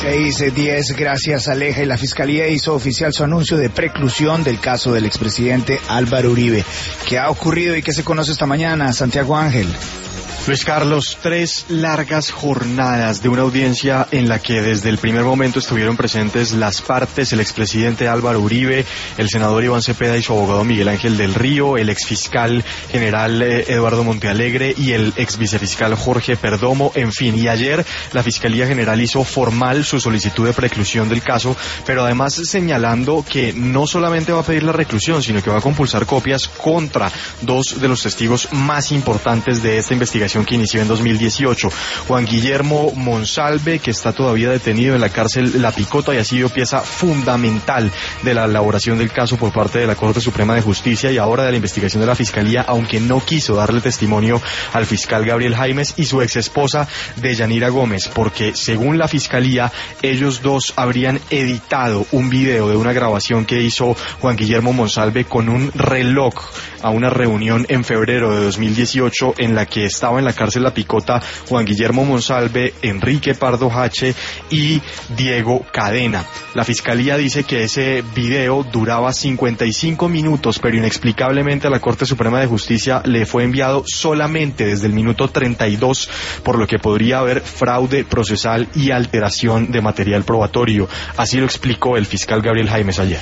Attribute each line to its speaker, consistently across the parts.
Speaker 1: 6:10, gracias Aleja. Y la Fiscalía hizo oficial su anuncio de preclusión del caso del expresidente Álvaro Uribe. ¿Qué ha ocurrido y qué se conoce esta mañana, Santiago Ángel?
Speaker 2: Luis Carlos, 3 largas jornadas de una audiencia en la que desde el primer momento estuvieron presentes las partes, el expresidente Álvaro Uribe, el senador Iván Cepeda y su abogado Miguel Ángel del Río, el exfiscal general Eduardo Montealegre y el exvicefiscal Jorge Perdomo, en fin. Y ayer la Fiscalía General hizo formal su solicitud de preclusión del caso, pero además señalando que no solamente va a pedir la reclusión, sino que va a compulsar copias contra 2 de los testigos más importantes de esta investigación que inició en 2018. Juan Guillermo Monsalve, que está todavía detenido en la cárcel La Picota y ha sido pieza fundamental de la elaboración del caso por parte de la Corte Suprema de Justicia y ahora de la investigación de la Fiscalía, aunque no quiso darle testimonio al fiscal Gabriel Jaimes, y su exesposa Deyanira Gómez, porque según la Fiscalía, ellos dos habrían editado un video de una grabación que hizo Juan Guillermo Monsalve con un reloj a una reunión en febrero de 2018 en la que estaba en la cárcel La Picota Juan Guillermo Monsalve, Enrique Pardo Hache y Diego Cadena. La Fiscalía dice que ese video duraba 55 minutos, pero inexplicablemente a la Corte Suprema de Justicia le fue enviado solamente desde el minuto 32, por lo que podría haber fraude procesal y alteración de material probatorio. Así lo explicó el fiscal Gabriel Jaimes ayer.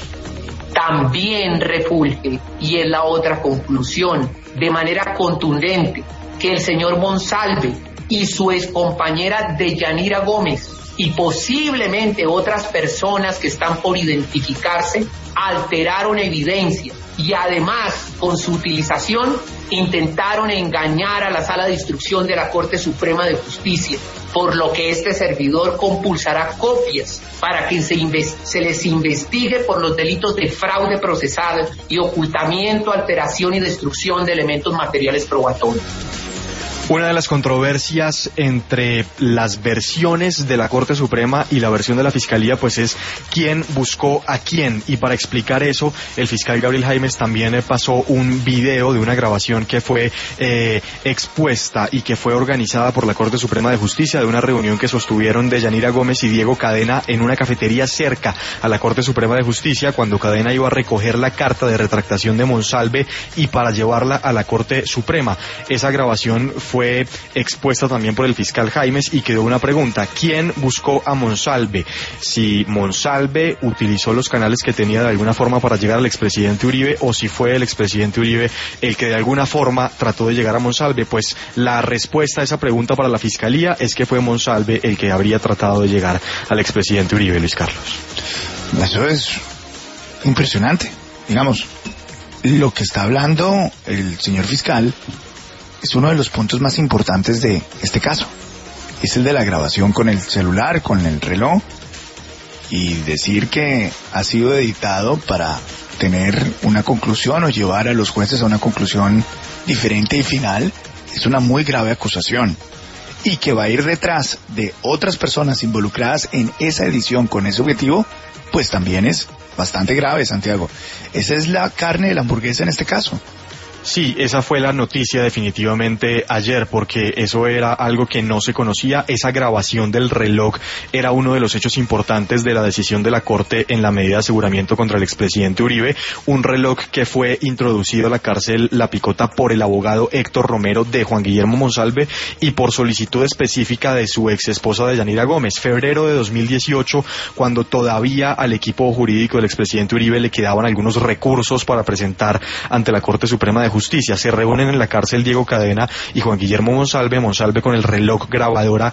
Speaker 3: También refulge, y es la otra conclusión, de manera contundente, que el señor Monsalve y su excompañera Deyanira Gómez y posiblemente otras personas que están por identificarse alteraron evidencia y además con su utilización intentaron engañar a la Sala de Instrucción de la Corte Suprema de Justicia, por lo que este servidor compulsará copias para que se les investigue por los delitos de fraude procesal y ocultamiento, alteración y destrucción de elementos materiales probatorios.
Speaker 2: Una de las controversias entre las versiones de la Corte Suprema y la versión de la Fiscalía, pues es quién buscó a quién. Y para explicar eso, el fiscal Gabriel Jaimes también pasó un video de una grabación que fue expuesta y que fue organizada por la Corte Suprema de Justicia de una reunión que sostuvieron Deyanira Gómez y Diego Cadena en una cafetería cerca a la Corte Suprema de Justicia cuando Cadena iba a recoger la carta de retractación de Monsalve y para llevarla a la Corte Suprema. Esa grabación fue expuesta también por el fiscal Jaimes y quedó una pregunta: ¿quién buscó a Monsalve? Si Monsalve utilizó los canales que tenía de alguna forma para llegar al expresidente Uribe, o si fue el expresidente Uribe el que de alguna forma trató de llegar a Monsalve. Pues la respuesta a esa pregunta para la Fiscalía es que fue Monsalve el que habría tratado de llegar al expresidente Uribe, Luis Carlos.
Speaker 1: Eso es impresionante. Digamos, lo que está hablando el señor fiscal es uno de los puntos más importantes de este caso. Es el de la grabación con el celular, con el reloj, y decir que ha sido editado para tener una conclusión o llevar a los jueces a una conclusión diferente y final es una muy grave acusación. Y que va a ir detrás de otras personas involucradas en esa edición con ese objetivo, pues también es bastante grave, Santiago. Esa es la carne de la hamburguesa en este caso.
Speaker 2: Sí, esa fue la noticia definitivamente ayer, porque eso era algo que no se conocía. Esa grabación del reloj era uno de los hechos importantes de la decisión de la Corte en la medida de aseguramiento contra el expresidente Uribe, un reloj que fue introducido a la cárcel La Picota por el abogado Héctor Romero de Juan Guillermo Monsalve y por solicitud específica de su ex esposa Deyanira Gómez. Febrero de 2018, cuando todavía al equipo jurídico del expresidente Uribe le quedaban algunos recursos para presentar ante la Corte Suprema de Justicia. Se reúnen en la cárcel Diego Cadena y Juan Guillermo Monsalve con el reloj grabadora,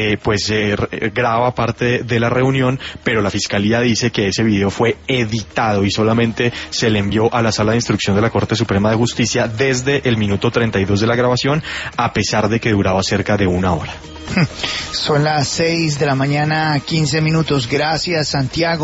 Speaker 2: graba parte de la reunión, pero la Fiscalía dice que ese video fue editado y solamente se le envió a la Sala de Instrucción de la Corte Suprema de Justicia desde el minuto 32 de la grabación, a pesar de que duraba cerca de 1 hora.
Speaker 1: Son las 6 de la mañana, 15 minutos. Gracias, Santiago.